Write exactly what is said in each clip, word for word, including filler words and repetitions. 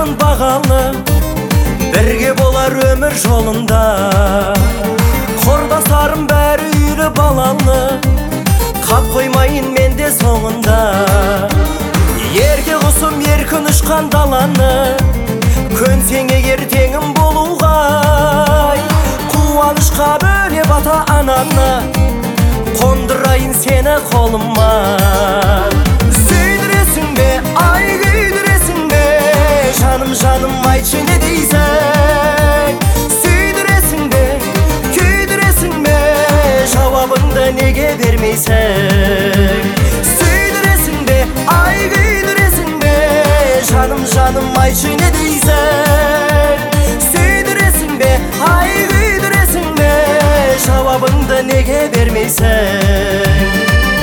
алтын бағалы, бірге болар өмір жолында. Құрдастарым бәрі үйлі балалы, қап қоймайын мен де соңында. Ерге құсым еркін ұшқан даланы, көнсең егер теңім болуға. Қуанышқа бөлеп ата ананы, қондырайын сені қолыма. Сүйдіресің бе, ай күйдіресің бе, жаным жаным айтшы не дейсің? Сүйдіресің бе, күйдіресің бе, жауабыңды неге бермейсің? Сүйдіресің бе, ай күйдіресің бе, жаным жаным айтшы не дейсің? Сүйдіресің бе, ай күйдіресің бе, жауабыңды неге бермейсің?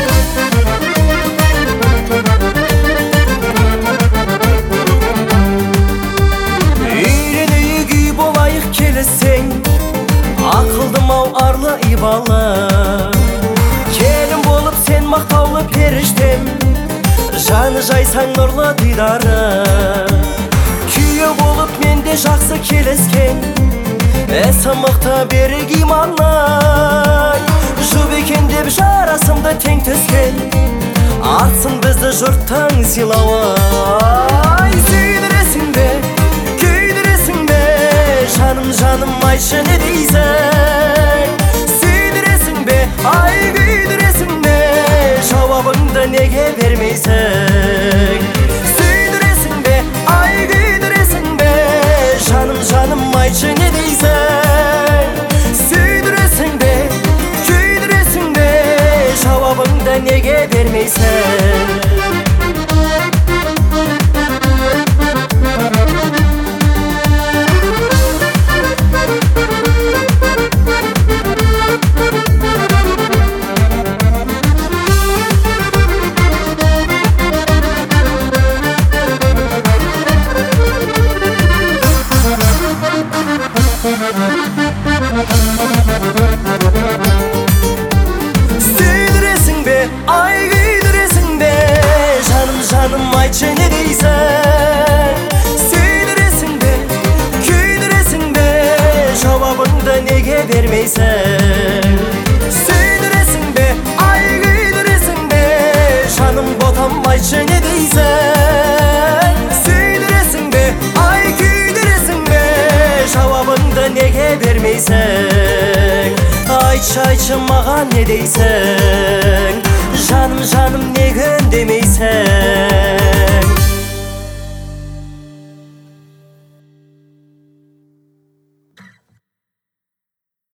Үйленейік үй болайық келісең, ақылдым-ау арлы ибалы. Келін болып сен мақтаулы періштем, жаны жайсаң нұрлы дидары. Күйе болып менде жақсы келескен, әсі мықты берік иманы. Жұп екен деп жарасымды тең түскен, атсын бізді жұрттың силауы. Сүйдіресің бе, күйдіресің бе, жаным жаным айтшы не дейсің? Сүйдіресің бе, ай күйдіресің бе, жауабыңды неге бермейсің? Сүйдіресің бе, ай күйдіресің бе, жаным жаным айтшы не дейсің? Сүйдіресің бе, күйдіресің бе, жауабыңды неге бермейсің? Сүйдіресің бе, ай күйдіресің бе, жаным жаным айтшы не дейсің? Сүйдіресің бе, күйдіресің бе, жауабыңды неге бермейсің? Сүйдіресің бе, ай күйдіресің бе, жаным ботам айтшы не дейсің? Сүйдіресің бе, ай күйдіресің бе, жауабыңды неге бермейсің? Айтшы айтшы маған не дейсің? Жаным жаным не күнде